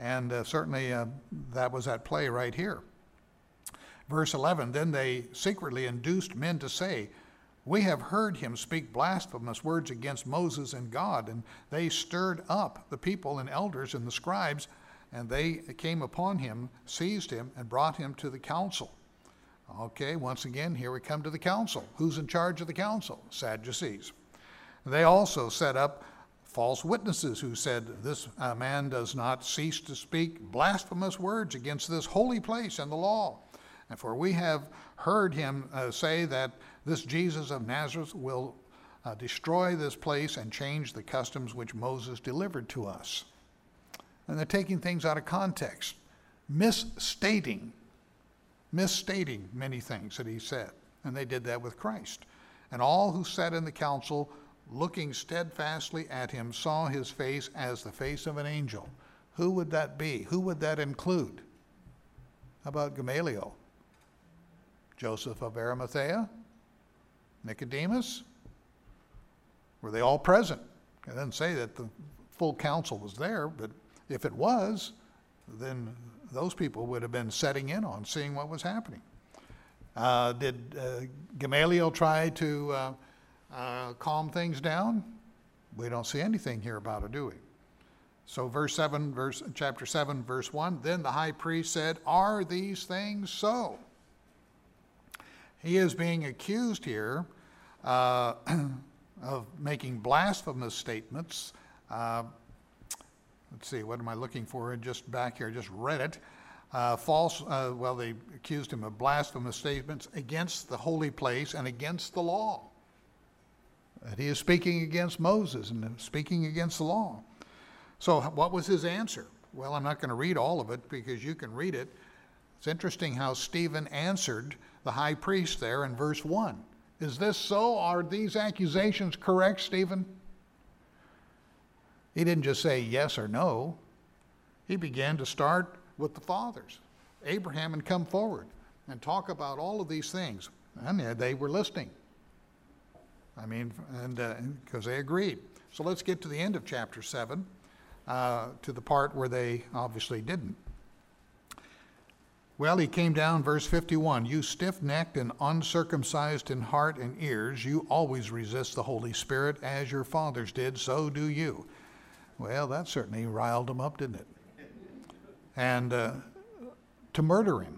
And certainly that was at play right here. Verse 11, then they secretly induced men to say, we have heard him speak blasphemous words against Moses and God. And they stirred up the people and elders and the scribes, and they came upon him, seized him, and brought him to the council. Okay, once again, here we come to the council. Who's in charge of the council? Sadducees. They also set up false witnesses who said, this man does not cease to speak blasphemous words against this holy place and the law. And for we have heard him say that this Jesus of Nazareth will destroy this place and change the customs which Moses delivered to us. And they're taking things out of context, misstating many things that he said. And they did that with Christ. And all who sat in the council, looking steadfastly at him, saw his face as the face of an angel. Who would that be? Who would that include? How about Gamaliel? Joseph of Arimathea? Nicodemus? Were they all present? It doesn't say that the full council was there, but if it was, then those people would have been setting in on seeing what was happening. Did Gamaliel try to calm things down? We don't see anything here about it, do we? So chapter 7, verse 1, then the high priest said, are these things so? He is being accused here of making blasphemous statements. Let's see, what am I looking for? Just back here, just read it. They accused him of blasphemous statements against the holy place and against the law. That he is speaking against Moses and speaking against the law. So what was his answer? Well, I'm not going to read all of it because you can read it. It's interesting how Stephen answered the high priest there in verse 1. Is this so? Are these accusations correct, Stephen? He didn't just say yes or no. He began to start with the fathers, Abraham, and come forward and talk about all of these things. And they were listening. Because they agreed. So let's get to the end of chapter 7, to the part where they obviously didn't. Well, he came down, verse 51, you stiff-necked and uncircumcised in heart and ears, you always resist the Holy Spirit, as your fathers did, so do you. Well, that certainly riled them up, didn't it? And to murder him.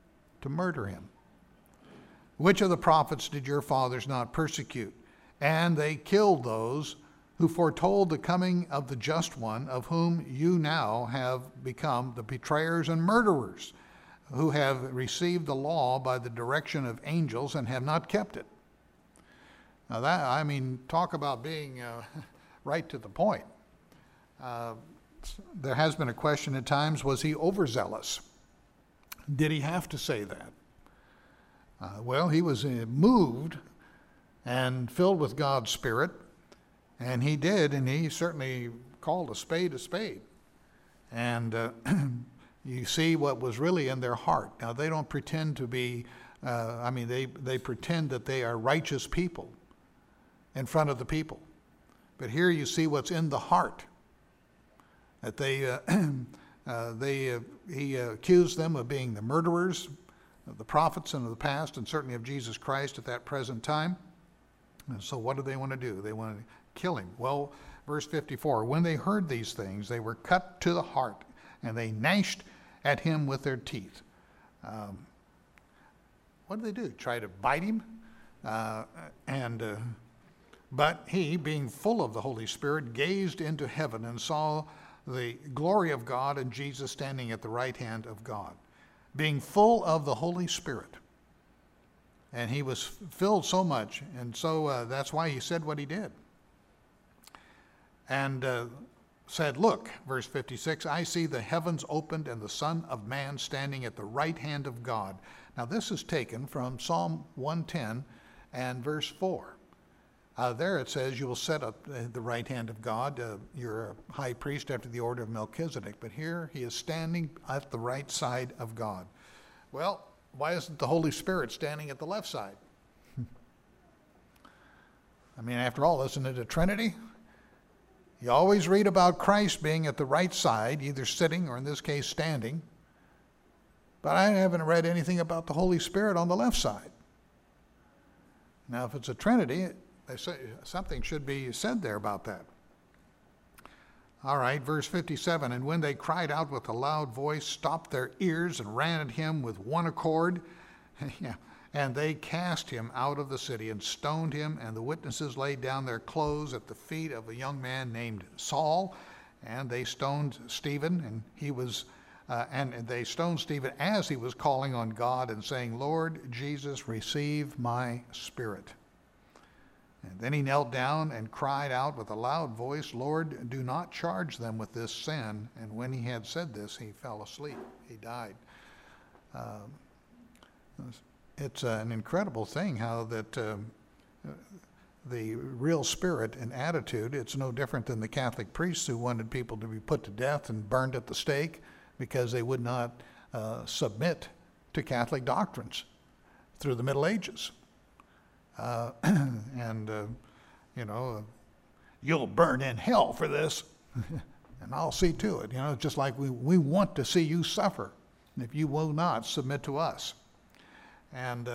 Which of the prophets did your fathers not persecute? And they killed those who foretold the coming of the just one, of whom you now have become the betrayers and murderers, who have received the law by the direction of angels and have not kept it. Now talk about being right to the point. There has been a question at times, was he overzealous? Did he have to say that? He was moved and filled with God's Spirit, and he did, and he certainly called a spade a spade. And you see what was really in their heart. Now, they don't pretend to be, they pretend that they are righteous people in front of the people. But here you see what's in the heart. That he accused them of being the murderers of the prophets and of the past, and certainly of Jesus Christ at that present time. And so what do they want to do? They want to kill him. Well, verse 54, when they heard these things, they were cut to the heart, and they gnashed at him with their teeth. What did they do? Try to bite him? But he, being full of the Holy Spirit, gazed into heaven and saw the glory of God and Jesus standing at the right hand of God, being full of the Holy Spirit. And he was filled so much, and so that's why he said what he did. And said, look, verse 56, I see the heavens opened and the Son of Man standing at the right hand of God. Now this is taken from Psalm 110 and verse 4. There it says, you will set up the right hand of God. You're a high priest after the order of Melchizedek. But here he is standing at the right side of God. Well, why isn't the Holy Spirit standing at the left side? After all, isn't it a Trinity? You always read about Christ being at the right side, either sitting or in this case standing. But I haven't read anything about the Holy Spirit on the left side. Now, if it's a Trinity, they say something should be said there about that. All right, verse 57, and when they cried out with a loud voice, stopped their ears, and ran at him with one accord, yeah, and they cast him out of the city and stoned him, and the witnesses laid down their clothes at the feet of a young man named Saul, and they stoned Stephen, and they stoned Stephen as he was calling on God and saying, Lord Jesus, receive my spirit. And then he knelt down and cried out with a loud voice, Lord, do not charge them with this sin. And when he had said this, he fell asleep. He died. It's an incredible thing how that the real spirit and attitude, it's no different than the Catholic priests who wanted people to be put to death and burned at the stake because they would not submit to Catholic doctrines through the Middle Ages. You'll burn in hell for this, and I'll see to it. Just like we want to see you suffer if you will not submit to us. And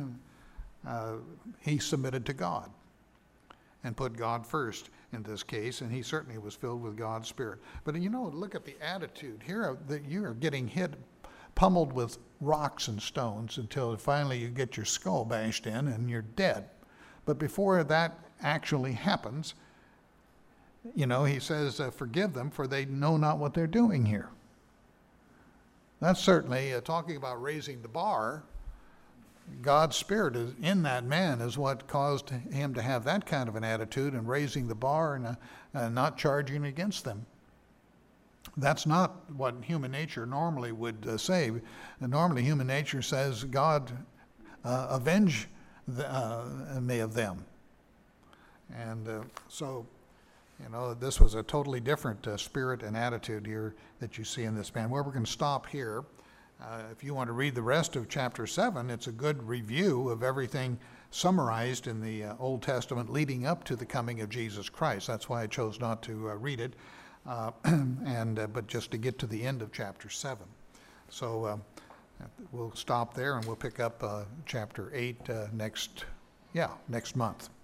he submitted to God and put God first in this case, and he certainly was filled with God's Spirit. But look at the attitude here that you are getting pummeled with rocks and stones until finally you get your skull bashed in and you're dead. But before that actually happens, he says, forgive them, for they know not what they're doing here. That's certainly talking about raising the bar. God's Spirit is in that man is what caused him to have that kind of an attitude and raising the bar and not charging against them. That's not what human nature normally would say. Normally human nature says, God, avenge me of them. And so this was a totally different spirit and attitude here that you see in this man. Well, we're going to stop here. If you want to read the rest of chapter 7, it's a good review of everything summarized in the Old Testament leading up to the coming of Jesus Christ. That's why I chose not to read it, but just to get to the end of chapter 7. So we'll stop there and we'll pick up chapter 8 next month.